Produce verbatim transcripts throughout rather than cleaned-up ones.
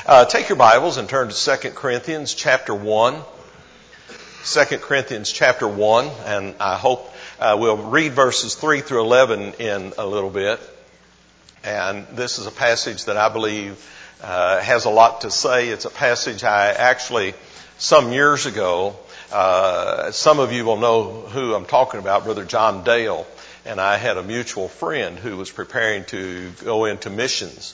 Uh, take your Bibles and turn to Second Corinthians chapter one. Second Corinthians chapter one, and I hope uh, we'll read verses three through eleven in a little bit. And this is a passage that I believe uh, has a lot to say. It's a passage I actually, some years ago, uh, some of you will know who I'm talking about, Brother John Dale. And I had a mutual friend who was preparing to go into missions.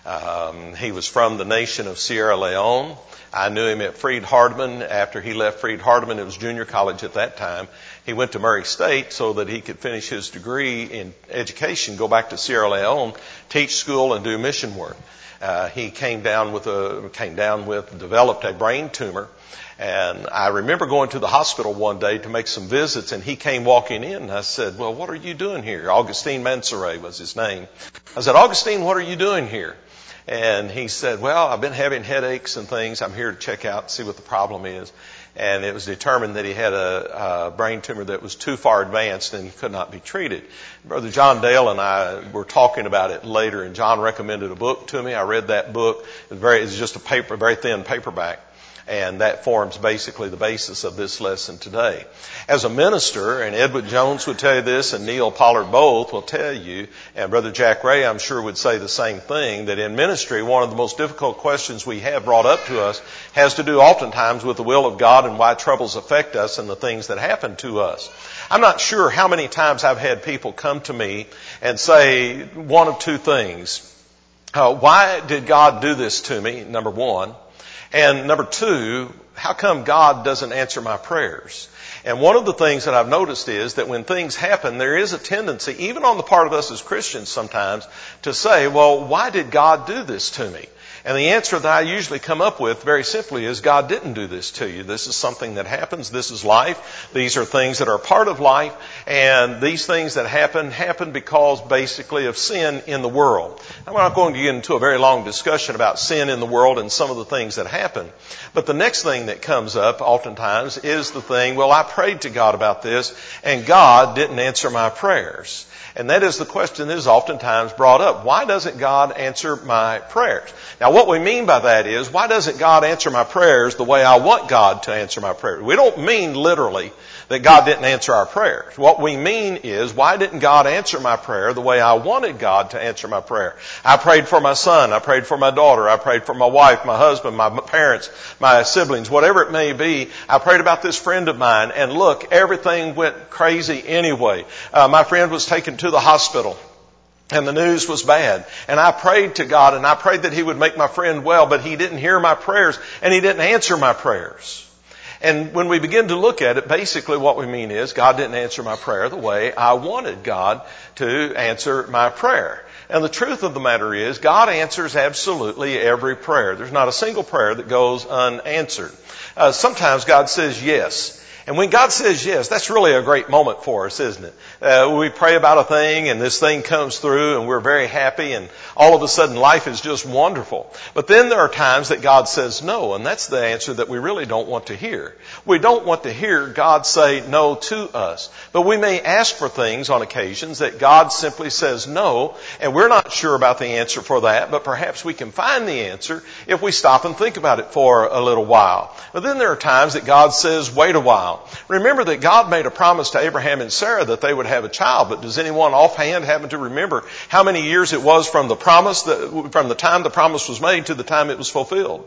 Um, he was from the nation of Sierra Leone. I knew him at Freed-Hardeman. After he left Freed-Hardeman, it was junior college at that time. He went to Murray State so that he could finish his degree in education, go back to Sierra Leone, teach school, and do mission work. Uh, he came down with a came down with developed a brain tumor. And I remember going to the hospital one day to make some visits, and he came walking in, and I said, well, what are you doing here? Augustine Mansoure was his name. I said, Augustine, what are you doing here? And he said, well, I've been having headaches and things. I'm here to check out and see what the problem is. And it was determined that he had a, a brain tumor that was too far advanced and he could not be treated. Brother John Dale and I were talking about it later, and John recommended a book to me. I read that book. It was very, it was just a paper, very thin paperback. And that forms basically the basis of this lesson today. As a minister, and Edward Jones would tell you this, and Neil Pollard both will tell you, and Brother Jack Ray I'm sure would say the same thing, that in ministry one of the most difficult questions we have brought up to us has to do oftentimes with the will of God and why troubles affect us and the things that happen to us. I'm not sure how many times I've had people come to me and say one of two things. Uh, why did God do this to me, number one? And number two, how come God doesn't answer my prayers? And one of the things that I've noticed is that when things happen, there is a tendency, even on the part of us as Christians sometimes, to say, well, why did God do this to me? And the answer that I usually come up with very simply is God didn't do this to you. This is something that happens. This is life. These are things that are part of life. And these things that happen, happen because basically of sin in the world. I'm not going to get into a very long discussion about sin in the world and some of the things that happen. But the next thing that comes up oftentimes is the thing, well, I prayed to God about this and God didn't answer my prayers. And that is the question that is oftentimes brought up. Why doesn't God answer my prayers? Now, what we mean by that is, why doesn't God answer my prayers the way I want God to answer my prayers? We don't mean literally that God didn't answer our prayers. What we mean is, why didn't God answer my prayer the way I wanted God to answer my prayer? I prayed for my son. I prayed for my daughter. I prayed for my wife, my husband, my parents, my siblings, whatever it may be. I prayed about this friend of mine, and look, everything went crazy anyway. Uh, my friend was taken to the hospital. And the news was bad. And I prayed to God, and I prayed that He would make my friend well, but He didn't hear my prayers, and He didn't answer my prayers. And when we begin to look at it, basically what we mean is God didn't answer my prayer the way I wanted God to answer my prayer. And the truth of the matter is, God answers absolutely every prayer. There's not a single prayer that goes unanswered. Uh, sometimes God says yes. And when God says yes, that's really a great moment for us, isn't it? Uh, we pray about a thing and this thing comes through and we're very happy and all of a sudden life is just wonderful. But then there are times that God says no, and that's the answer that we really don't want to hear. We don't want to hear God say no to us. But we may ask for things on occasions that God simply says no, and we're not sure about the answer for that, but perhaps we can find the answer if we stop and think about it for a little while. But then there are times that God says, wait a while. Remember that God made a promise to Abraham and Sarah that they would have a child, but does anyone offhand happen to remember how many years it was from the promise, that, from the time the promise was made to the time it was fulfilled?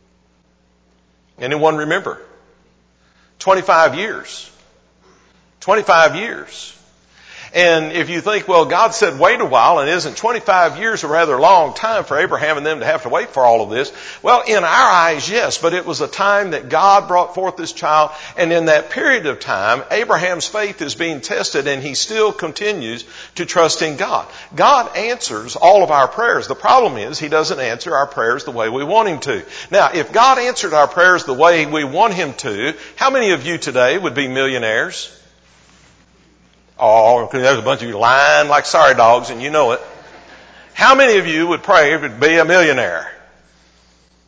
Anyone remember? twenty-five years. twenty-five years. And if you think, well, God said wait a while, and isn't twenty-five years a rather long time for Abraham and them to have to wait for all of this? Well, in our eyes, yes, but it was a time that God brought forth this child, and in that period of time, Abraham's faith is being tested, and he still continues to trust in God. God answers all of our prayers. The problem is, He doesn't answer our prayers the way we want Him to. Now, if God answered our prayers the way we want Him to, how many of you today would be millionaires? Oh, there's a bunch of you lying like sorry dogs, and you know it. How many of you would pray to be a millionaire?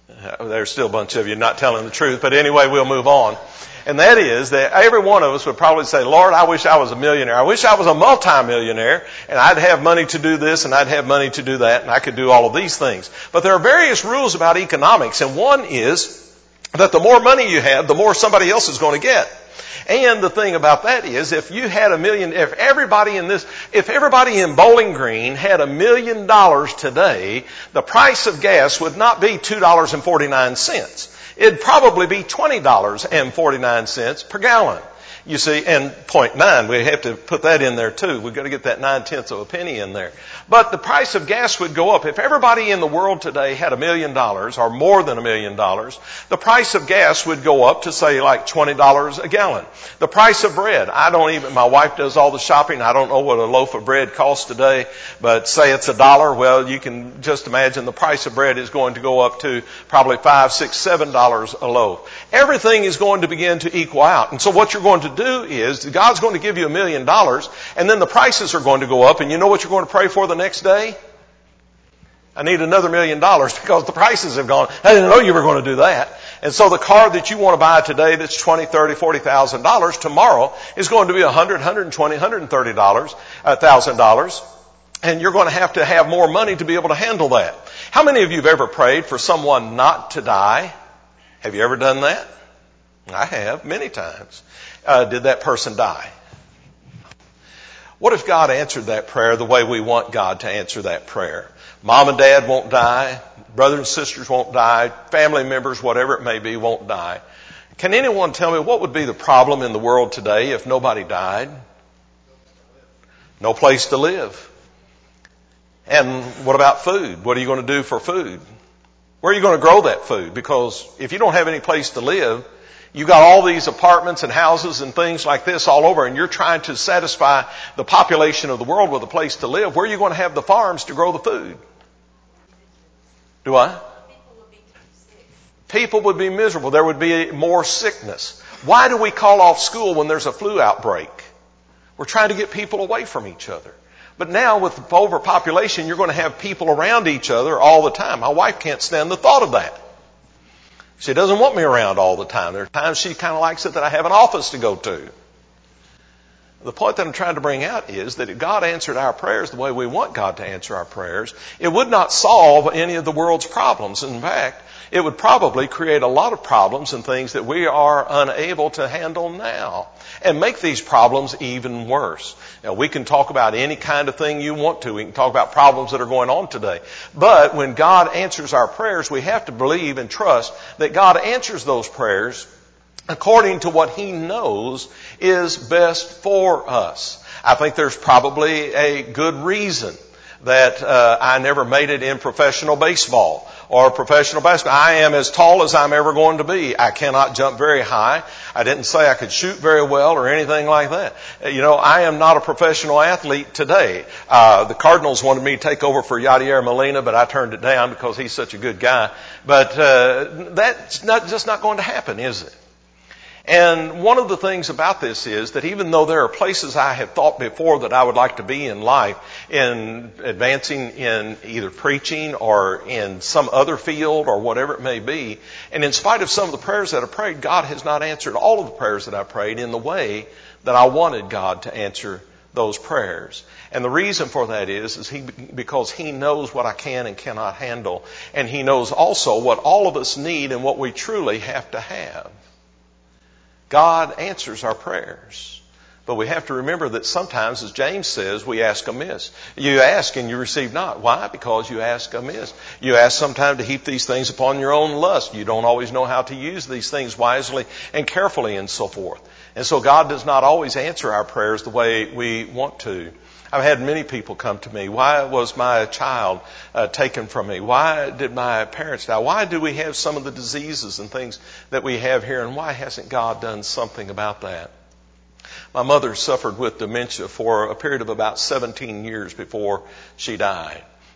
There's still a bunch of you not telling the truth, but anyway, we'll move on. And that is that every one of us would probably say, Lord, I wish I was a millionaire. I wish I was a multimillionaire, and I'd have money to do this, and I'd have money to do that, and I could do all of these things. But there are various rules about economics, and one is that the more money you have, the more somebody else is going to get. And the thing about that is, if you had a million, if everybody in this, if everybody in Bowling Green had a million dollars today, the price of gas would not be two dollars and forty-nine cents. It'd probably be twenty dollars and forty-nine cents per gallon. You see, and point nine, we have to put that in there too. We've got to get that nine tenths of a penny in there. But the price of gas would go up. If everybody in the world today had a million dollars or more than a million dollars, the price of gas would go up to say like twenty dollars a gallon. The price of bread, I don't even, my wife does all the shopping. I don't know what a loaf of bread costs today, but say it's a dollar. Well, you can just imagine the price of bread is going to go up to probably five, six, seven dollars a loaf. Everything is going to begin to equal out. And so what you're going to do is God's going to give you a million dollars, and then the prices are going to go up, and you know what you're going to pray for the next day? I need another million dollars because the prices have gone. I didn't know you were going to do that. And so the car that you want to buy today that's twenty, thirty, forty thousand dollars tomorrow is going to be a hundred, hundred twenty, hundred thirty dollars, a thousand dollars, and you're going to have to have more money to be able to handle that. How many of you have ever prayed for someone not to die? Have you ever done that? I have, many times. Uh, did that person die? What if God answered that prayer the way we want God to answer that prayer? Mom and dad won't die. Brothers and sisters won't die. Family members, whatever it may be, won't die. Can anyone tell me what would be the problem in the world today if nobody died? No place to live. And what about food? What are you going to do for food? Where are you going to grow that food? Because if you don't have any place to live, you got all these apartments and houses and things like this all over, and you're trying to satisfy the population of the world with a place to live. Where are you going to have the farms to grow the food? Do I? People would be sick. People would be miserable. There would be more sickness. Why do we call off school when there's a flu outbreak? We're trying to get people away from each other. But now with overpopulation, you're going to have people around each other all the time. My wife can't stand the thought of that. She doesn't want me around all the time. There are times she kind of likes it that I have an office to go to. The point that I'm trying to bring out is that if God answered our prayers the way we want God to answer our prayers, it would not solve any of the world's problems. In fact, it would probably create a lot of problems and things that we are unable to handle now and make these problems even worse. Now, we can talk about any kind of thing you want to. We can talk about problems that are going on today. But when God answers our prayers, we have to believe and trust that God answers those prayers according to what He knows is best for us. I think there's probably a good reason that uh, I never made it in professional baseball or professional basketball. I am as tall as I'm ever going to be. I cannot jump very high. I didn't say I could shoot very well or anything like that. You know, I am not a professional athlete today. Uh, the Cardinals wanted me to take over for Yadier Molina, but I turned it down because he's such a good guy. But uh, that's not just not going to happen, is it? And one of the things about this is that even though there are places I have thought before that I would like to be in life, in advancing in either preaching or in some other field or whatever it may be, and in spite of some of the prayers that I prayed, God has not answered all of the prayers that I prayed in the way that I wanted God to answer those prayers. And the reason for that is, is he, because He knows what I can and cannot handle. And He knows also what all of us need and what we truly have to have. God answers our prayers. But we have to remember that sometimes, as James says, we ask amiss. You ask and you receive not. Why? Because you ask amiss. You ask sometimes to heap these things upon your own lust. You don't always know how to use these things wisely and carefully and so forth. And so God does not always answer our prayers the way we want to. I've had many people come to me. Why was my child uh, taken from me? Why did my parents die? Why do we have some of the diseases and things that we have here? And why hasn't God done something about that? My mother suffered with dementia for a period of about seventeen years before she died.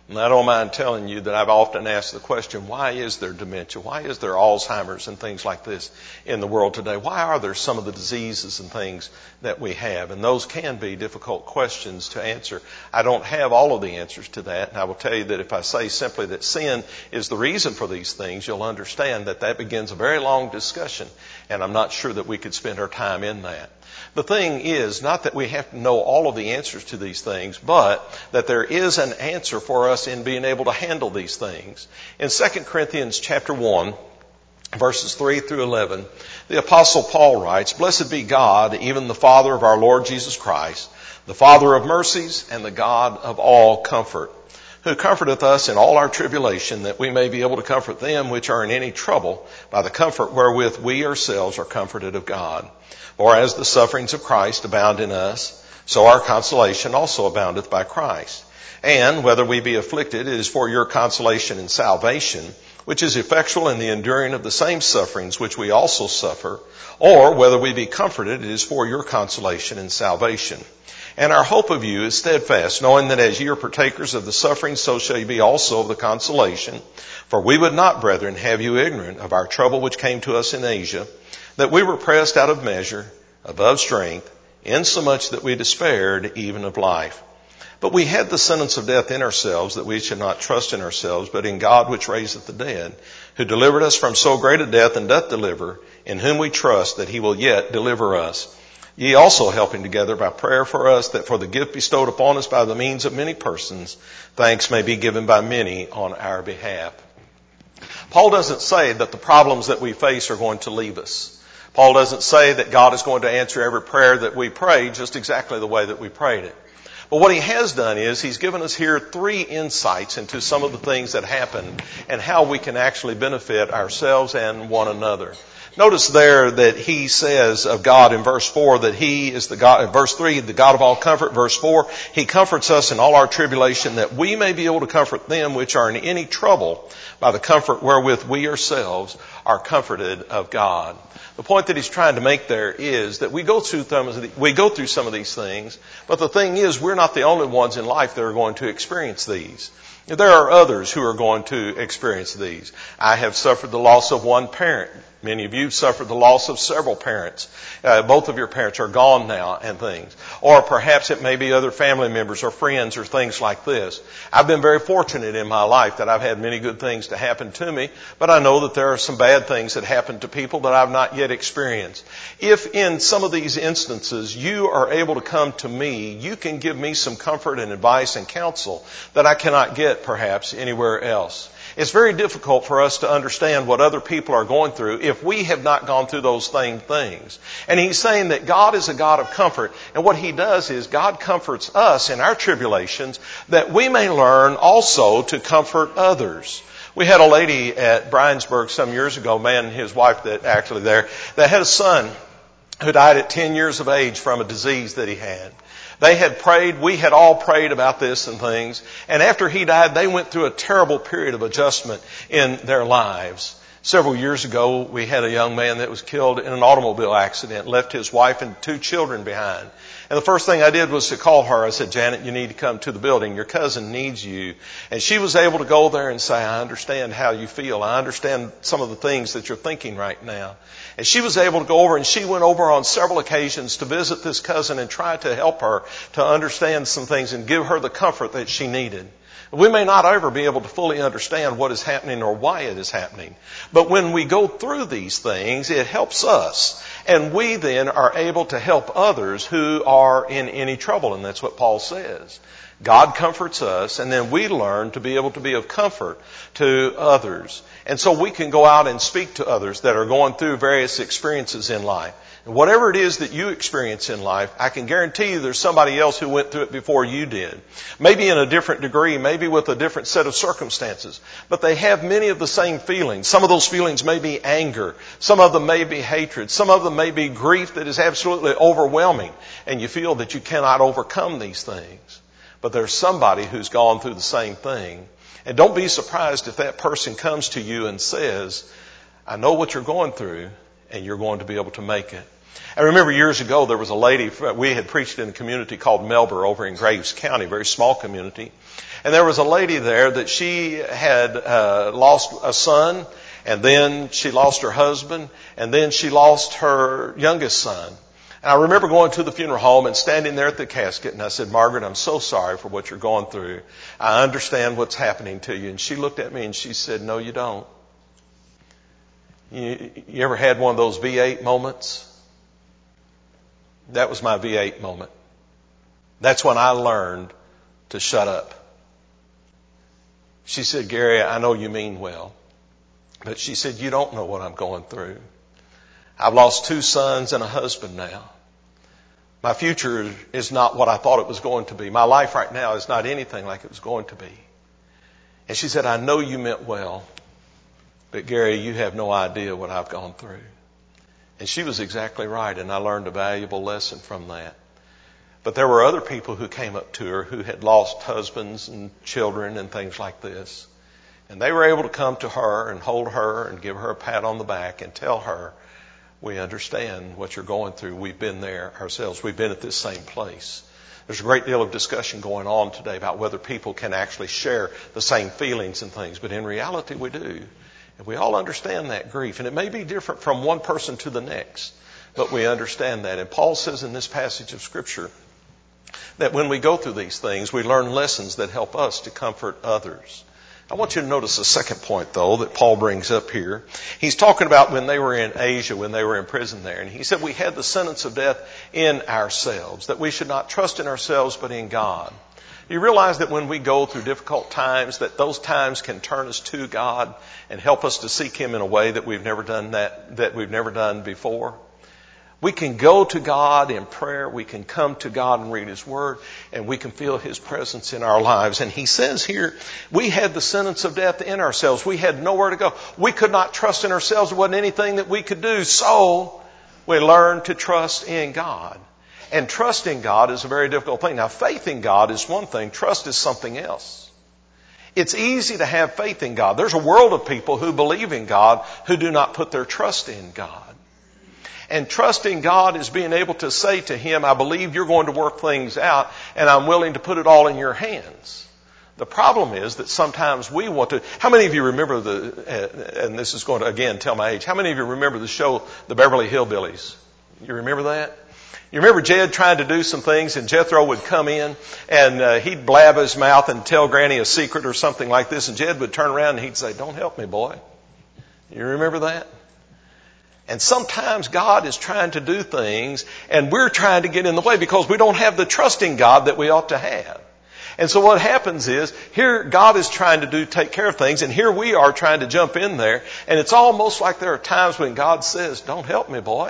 And I don't mind telling you that I've often asked the question, why is there dementia? Why is there Alzheimer's and things like this in the world today? Why are there some of the diseases and things that we have? And those can be difficult questions to answer. I don't have all of the answers to that. And I will tell you that if I say simply that sin is the reason for these things, you'll understand that that begins a very long discussion. And I'm not sure that we could spend our time in that. The thing is not that we have to know all of the answers to these things, but that there is an answer for us in being able to handle these things. In Second Corinthians chapter one, verses three through eleven, the Apostle Paul writes, "Blessed be God, even the Father of our Lord Jesus Christ, the Father of mercies and the God of all comfort, who comforteth us in all our tribulation, that we may be able to comfort them which are in any trouble by the comfort wherewith we ourselves are comforted of God. For as the sufferings of Christ abound in us, so our consolation also aboundeth by Christ. And whether we be afflicted, it is for your consolation and salvation, which is effectual in the enduring of the same sufferings which we also suffer. Or whether we be comforted, it is for your consolation and salvation. And our hope of you is steadfast, knowing that as ye are partakers of the suffering, so shall ye be also of the consolation. For we would not, brethren, have you ignorant of our trouble which came to us in Asia, that we were pressed out of measure, above strength, insomuch that we despaired even of life. But we had the sentence of death in ourselves, that we should not trust in ourselves, but in God which raiseth the dead, who delivered us from so great a death and doth deliver, in whom we trust that he will yet deliver us. Ye also helping together by prayer for us, that for the gift bestowed upon us by the means of many persons, thanks may be given by many on our behalf." Paul doesn't say that the problems that we face are going to leave us. Paul doesn't say that God is going to answer every prayer that we pray just exactly the way that we prayed it. But what he has done is he's given us here three insights into some of the things that happen and how we can actually benefit ourselves and one another. Notice there that he says of God in verse four that he is the God, in verse three, the God of all comfort. Verse four, he comforts us in all our tribulation, that we may be able to comfort them which are in any trouble by the comfort wherewith we ourselves are comforted of God. The point that he's trying to make there is that we go through some, we go through some of these things, but the thing is we're not the only ones in life that are going to experience these. There are others who are going to experience these. I have suffered the loss of one parent. Many of you suffered the loss of several parents. Uh, both of your parents are gone now and things. Or perhaps it may be other family members or friends or things like this. I've been very fortunate in my life that I've had many good things to happen to me, but I know that there are some bad things that happen to people that I've not yet experienced. If in some of these instances you are able to come to me, you can give me some comfort and advice and counsel that I cannot get perhaps anywhere else. It's very difficult for us to understand what other people are going through if we have not gone through those same things. And he's saying that God is a God of comfort. And what he does is God comforts us in our tribulations that we may learn also to comfort others. We had a lady at Bryansburg some years ago, a man and his wife that actually there, that had a son who died at ten years of age from a disease that he had. They had prayed, we had all prayed about this and things, and after he died, they went through a terrible period of adjustment in their lives. Several years ago, we had a young man that was killed in an automobile accident, left his wife and two children behind. And the first thing I did was to call her. I said, "Janet, you need to come to the building. Your cousin needs you." And she was able to go there and say, "I understand how you feel. I understand some of the things that you're thinking right now." And she was able to go over, and she went over on several occasions to visit this cousin and try to help her to understand some things and give her the comfort that she needed. We may not ever be able to fully understand what is happening or why it is happening. But when we go through these things, it helps us. And we then are able to help others who are in any trouble. And that's what Paul says. God comforts us, and then we learn to be able to be of comfort to others. And so we can go out and speak to others that are going through various experiences in life. And whatever it is that you experience in life, I can guarantee you there's somebody else who went through it before you did. Maybe in a different degree, maybe with a different set of circumstances. But they have many of the same feelings. Some of those feelings may be anger. Some of them may be hatred. Some of them may be grief that is absolutely overwhelming. And you feel that you cannot overcome these things. But there's somebody who's gone through the same thing. And don't be surprised if that person comes to you and says, "I know what you're going through, and you're going to be able to make it." I remember years ago there was a lady, we had preached in a community called Melbourne over in Graves County, a very small community. And there was a lady there that she had uh, lost a son, and then she lost her husband, and then she lost her youngest son. And I remember going to the funeral home and standing there at the casket, and I said, Margaret, I'm so sorry for what you're going through. I understand what's happening to you. And she looked at me and she said, no, you don't. You, you ever had one of those V eight moments? That was my V eight moment. That's when I learned to shut up. She said, Gary, I know you mean well, but she said, you don't know what I'm going through. I've lost two sons and a husband now. My future is not what I thought it was going to be. My life right now is not anything like it was going to be. And she said, I know you meant well, but Gary, you have no idea what I've gone through. And she was exactly right, and I learned a valuable lesson from that. But there were other people who came up to her who had lost husbands and children and things like this. And they were able to come to her and hold her and give her a pat on the back and tell her, we understand what you're going through. We've been there ourselves. We've been at this same place. There's a great deal of discussion going on today about whether people can actually share the same feelings and things. But in reality, we do. And we all understand that grief. And it may be different from one person to the next. But we understand that. And Paul says in this passage of Scripture that when we go through these things, we learn lessons that help us to comfort others. I want you to notice the second point, though, that Paul brings up here. He's talking about when they were in Asia, when they were in prison there. And he said we had the sentence of death in ourselves, that we should not trust in ourselves but in God. You realize that when we go through difficult times, that those times can turn us to God and help us to seek Him in a way that we've never done that, that we've never done before. We can go to God in prayer. We can come to God and read His Word, and we can feel His presence in our lives. And he says here, we had the sentence of death in ourselves. We had nowhere to go. We could not trust in ourselves. There wasn't anything that we could do. So we learned to trust in God. And trust in God is a very difficult thing. Now, faith in God is one thing. Trust is something else. It's easy to have faith in God. There's a world of people who believe in God who do not put their trust in God. And trusting God is being able to say to Him, I believe you're going to work things out, and I'm willing to put it all in your hands. The problem is that sometimes we want to... How many of you remember the... And this is going to, again, tell my age. How many of you remember the show, The Beverly Hillbillies? You remember that? You remember Jed trying to do some things, and Jethro would come in, and uh, he'd blab his mouth and tell Granny a secret or something like this, and Jed would turn around and he'd say, don't help me, boy. You remember that? And sometimes God is trying to do things and we're trying to get in the way because we don't have the trust in God that we ought to have. And so what happens is, here God is trying to do, take care of things, and here we are trying to jump in there, and it's almost like there are times when God says, don't help me, boy.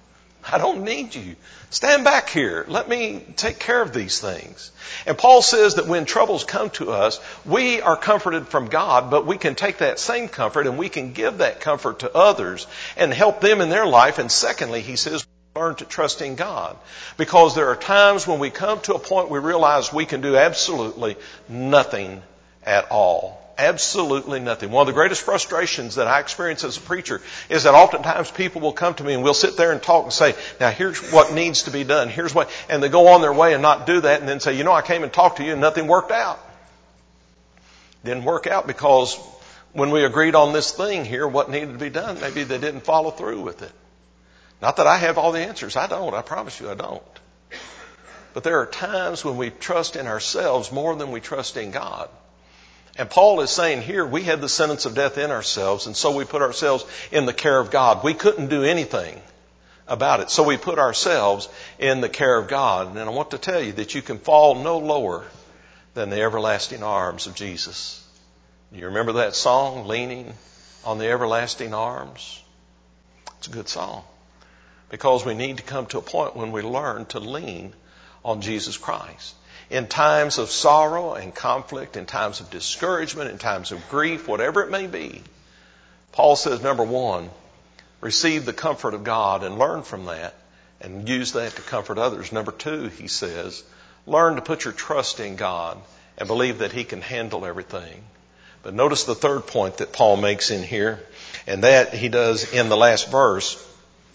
I don't need you. Stand back here. Let me take care of these things. And Paul says that when troubles come to us, we are comforted from God, but we can take that same comfort and we can give that comfort to others and help them in their life. And secondly, he says, learn to trust in God. Because there are times when we come to a point we realize we can do absolutely nothing at all. Absolutely nothing. One of the greatest frustrations that I experience as a preacher is that oftentimes people will come to me and we'll sit there and talk and say, now here's what needs to be done. Here's what, and they go on their way and not do that and then say, you know, I came and talked to you and nothing worked out. Didn't work out because when we agreed on this thing here, what needed to be done, maybe they didn't follow through with it. Not that I have all the answers. I don't. I promise you I don't. But there are times when we trust in ourselves more than we trust in God. And Paul is saying here, we had the sentence of death in ourselves, and so we put ourselves in the care of God. We couldn't do anything about it, so we put ourselves in the care of God. And I want to tell you that you can fall no lower than the everlasting arms of Jesus. You remember that song, Leaning on the Everlasting Arms? It's a good song, because we need to come to a point when we learn to lean on Jesus Christ. In times of sorrow and conflict, in times of discouragement, in times of grief, whatever it may be, Paul says, number one, receive the comfort of God and learn from that and use that to comfort others. Number two, he says, learn to put your trust in God and believe that He can handle everything. But notice the third point that Paul makes in here, and that he does in the last verse.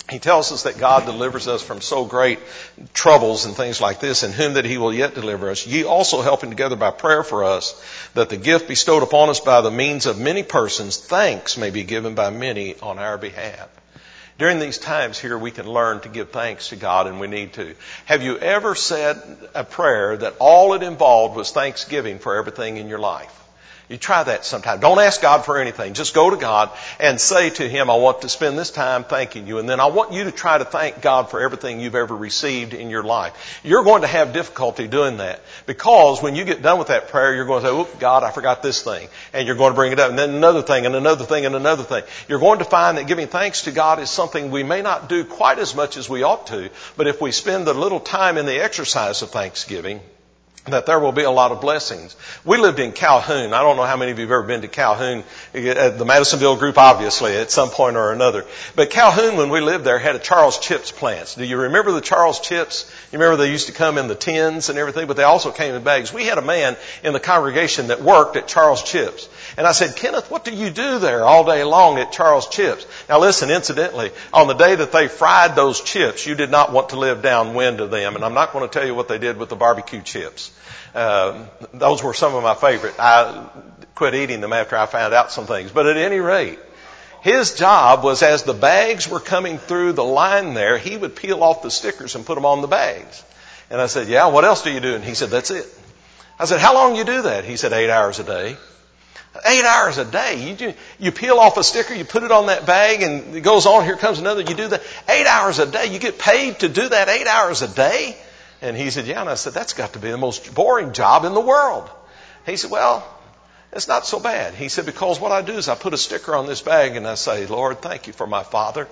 He tells us that God delivers us from so great troubles and things like this, in whom that he will yet deliver us. Ye also helping together by prayer for us, that the gift bestowed upon us by the means of many persons, thanks may be given by many on our behalf. During these times here, we can learn to give thanks to God, and we need to. Have you ever said a prayer that all it involved was thanksgiving for everything in your life? You try that sometime. Don't ask God for anything. Just go to God and say to Him, I want to spend this time thanking you. And then I want you to try to thank God for everything you've ever received in your life. You're going to have difficulty doing that, because when you get done with that prayer, you're going to say, oh, God, I forgot this thing. And you're going to bring it up. And then another thing and another thing and another thing. You're going to find that giving thanks to God is something we may not do quite as much as we ought to. But if we spend a little time in the exercise of thanksgiving, that there will be a lot of blessings. We lived in Calhoun. I don't know how many of you have ever been to Calhoun. The Madisonville group, obviously, at some point or another. But Calhoun, when we lived there, had a Charles Chips plant. Do you remember the Charles Chips? You remember they used to come in the tins and everything, but they also came in bags. We had a man in the congregation that worked at Charles Chips. And I said, Kenneth, what do you do there all day long at Charles Chips? Now listen, incidentally, on the day that they fried those chips, you did not want to live downwind of them. And I'm not going to tell you what they did with the barbecue chips. Uh, those were some of my favorite. I quit eating them after I found out some things. But at any rate, his job was, as the bags were coming through the line there, he would peel off the stickers and put them on the bags. And I said, yeah, what else do you do? And he said, that's it. I said, how long do you do that? He said, eight hours a day. Eight hours a day. You do, you peel off a sticker, you put it on that bag, and it goes on, here comes another. You do that eight hours a day. You get paid to do that eight hours a day? And he said, yeah. And I said, that's got to be the most boring job in the world. He said, well, it's not so bad. He said, because what I do is I put a sticker on this bag and I say, Lord, thank you for my father.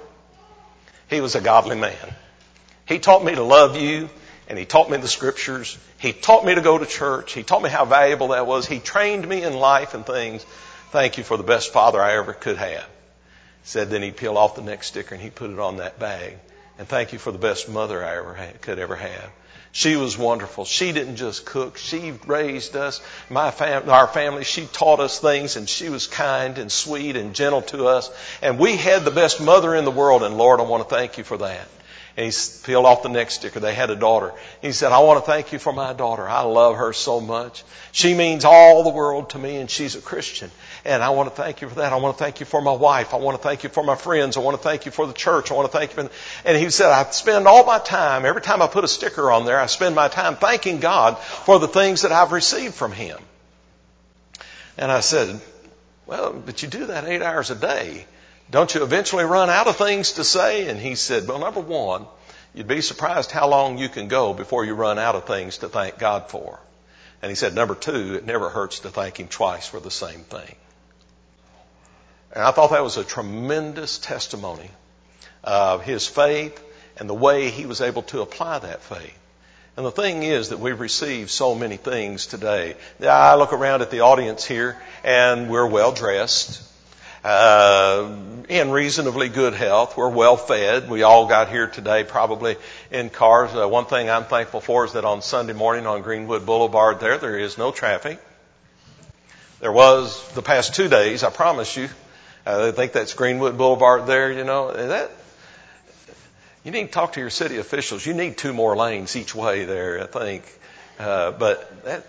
He was a godly man. He taught me to love you, and he taught me the scriptures. He taught me to go to church. He taught me how valuable that was. He trained me in life and things. Thank you for the best father I ever could have. Said then he'd peel off the next sticker and he'd put it on that bag. And thank you for the best mother I ever had, could ever have. She was wonderful. She didn't just cook. She raised us, my fam- our family. She taught us things, and she was kind and sweet and gentle to us. And we had the best mother in the world, and Lord, I want to thank you for that. And he peeled off the next sticker. They had a daughter. He said, I want to thank you for my daughter. I love her so much. She means all the world to me, and she's a Christian. And I want to thank you for that. I want to thank you for my wife. I want to thank you for my friends. I want to thank you for the church. I want to thank you for... And he said, I spend all my time, every time I put a sticker on there, I spend my time thanking God for the things that I've received from Him. And I said, well, but you do that eight hours a day. Don't you eventually run out of things to say? And he said, well, number one, you'd be surprised how long you can go before you run out of things to thank God for. And he said, number two, it never hurts to thank Him twice for the same thing. And I thought that was a tremendous testimony of his faith and the way he was able to apply that faith. And the thing is that we've received so many things today. I look around at the audience here, and we're well dressed. Uh, in reasonably good health. We're well fed. We all got here today probably in cars. Uh, one thing I'm thankful for is that on Sunday morning on Greenwood Boulevard there, there is no traffic. There was the past two days, I promise you. Uh, I think that's Greenwood Boulevard there, you know. That, you need to talk to your city officials. You need two more lanes each way there, I think. Uh, but that,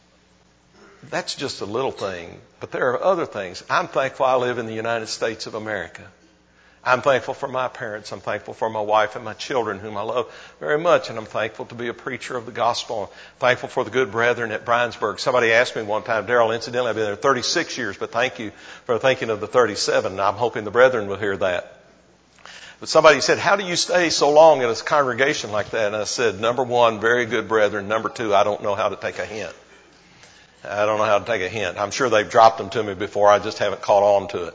that's just a little thing. But there are other things. I'm thankful I live in the United States of America. I'm thankful for my parents. I'm thankful for my wife and my children, whom I love very much. And I'm thankful to be a preacher of the gospel. I'm thankful for the good brethren at Bryansburg. Somebody asked me one time, Darrell, incidentally, I've been there thirty-six years, but thank you for thinking of the thirty-seven. I'm hoping the brethren will hear that. But somebody said, how do you stay so long in a congregation like that? And I said, number one, very good brethren. Number two, I don't know how to take a hint. I don't know how to take a hint. I'm sure they've dropped them to me before. I just haven't caught on to it.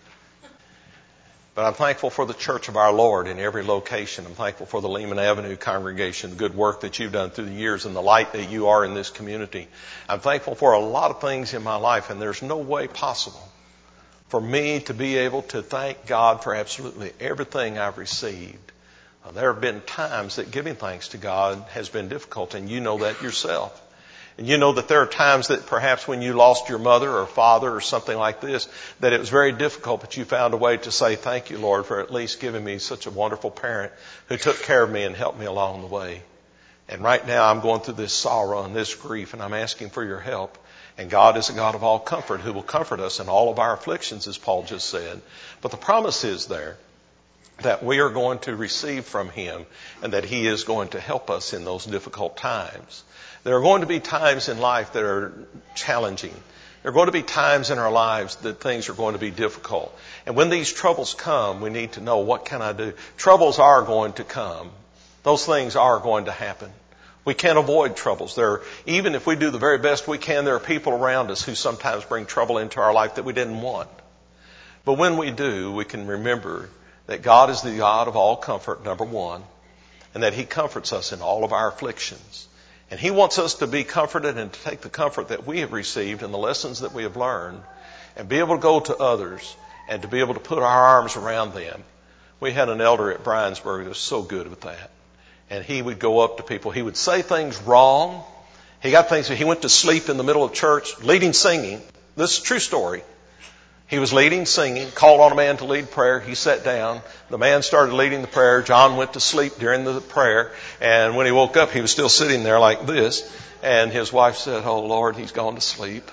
But I'm thankful for the Church of our Lord in every location. I'm thankful for the Lehman Avenue congregation, the good work that you've done through the years, and the light that you are in this community. I'm thankful for a lot of things in my life, and there's no way possible for me to be able to thank God for absolutely everything I've received. There have been times that giving thanks to God has been difficult, and you know that yourself. And you know that there are times that perhaps when you lost your mother or father or something like this, that it was very difficult, but you found a way to say, thank you, Lord, for at least giving me such a wonderful parent who took care of me and helped me along the way. And right now I'm going through this sorrow and this grief, and I'm asking for your help. And God is a God of all comfort who will comfort us in all of our afflictions, as Paul just said. But the promise is there that we are going to receive from Him and that He is going to help us in those difficult times. There are going to be times in life that are challenging. There are going to be times in our lives that things are going to be difficult. And when these troubles come, we need to know, what can I do? Troubles are going to come. Those things are going to happen. We can't avoid troubles. There, even if we do the very best we can, there are people around us who sometimes bring trouble into our life that we didn't want. But when we do, we can remember that God is the God of all comfort, number one, and that He comforts us in all of our afflictions. And He wants us to be comforted and to take the comfort that we have received and the lessons that we have learned and be able to go to others and to be able to put our arms around them. We had an elder at Bryansburg that was so good with that. And he would go up to people. He would say things wrong. He got things. He went to sleep in the middle of church, leading singing. This is a true story. He was leading singing, called on a man to lead prayer. He sat down. The man started leading the prayer. John went to sleep during the prayer. And when he woke up, he was still sitting there like this. And his wife said, "Oh, Lord, he's gone to sleep."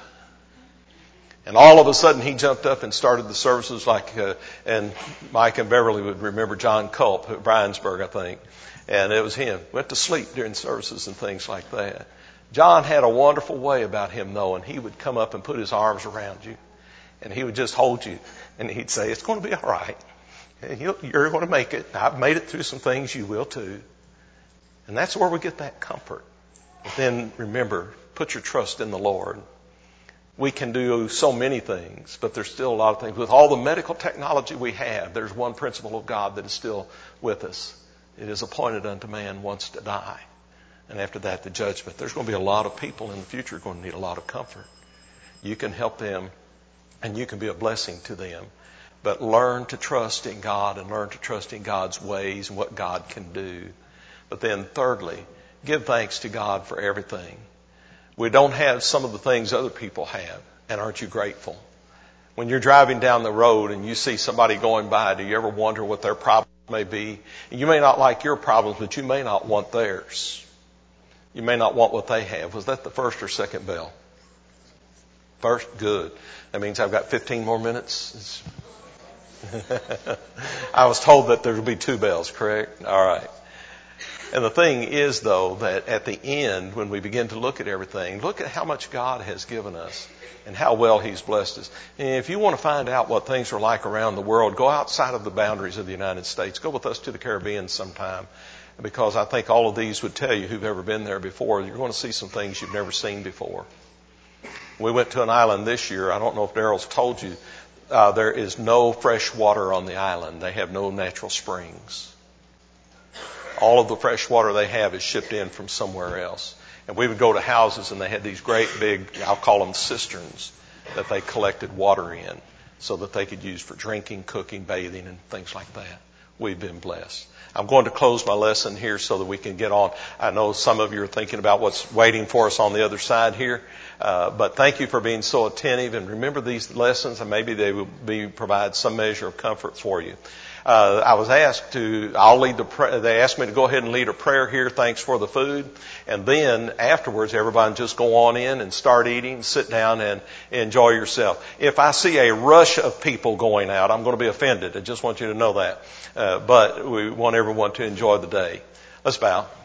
And all of a sudden, he jumped up and started the services like, uh, and Mike and Beverly would remember John Culp at Bryansburg, I think. And it was him. Went to sleep during services and things like that. John had a wonderful way about him, though, and he would come up and put his arms around you. And he would just hold you. And he'd say, "It's going to be all right. You're going to make it. I've made it through some things. You will too." And that's where we get that comfort. But then remember, put your trust in the Lord. We can do so many things, but there's still a lot of things. With all the medical technology we have, there's one principle of God that is still with us. It is appointed unto man once to die. And after that, the judgment. There's going to be a lot of people in the future going to need a lot of comfort. You can help them and you can be a blessing to them. But learn to trust in God and learn to trust in God's ways and what God can do. But then thirdly, give thanks to God for everything. We don't have some of the things other people have. And aren't you grateful? When you're driving down the road and you see somebody going by, do you ever wonder what their problems may be? And you may not like your problems, but you may not want theirs. You may not want what they have. Was that the first or second bell? First? Good. That means I've got fifteen more minutes. I was told that there would be two bells, correct? All right. And the thing is, though, that at the end, when we begin to look at everything, look at how much God has given us and how well He's blessed us. And if you want to find out what things are like around the world, go outside of the boundaries of the United States. Go with us to the Caribbean sometime, because I think all of these would tell you, who've ever been there before, you're going to see some things you've never seen before. We went to an island this year. I don't know if Daryl's told you. Uh, there is no fresh water on the island. They have no natural springs. All of the fresh water they have is shipped in from somewhere else. And we would go to houses and they had these great big, I'll call them cisterns, that they collected water in so that they could use for drinking, cooking, bathing, and things like that. We've been blessed. I'm going to close my lesson here so that we can get on. I know some of you are thinking about what's waiting for us on the other side here. Uh, but thank you for being so attentive, and remember these lessons, and maybe they will be provide some measure of comfort for you. Uh, I was asked to, I'll lead the, pra- they asked me to go ahead and lead a prayer here, thanks for the food. And then afterwards, everybody just go on in and start eating, sit down and enjoy yourself. If I see a rush of people going out, I'm going to be offended. I just want you to know that. Uh, but we want everyone to enjoy the day. Let's bow.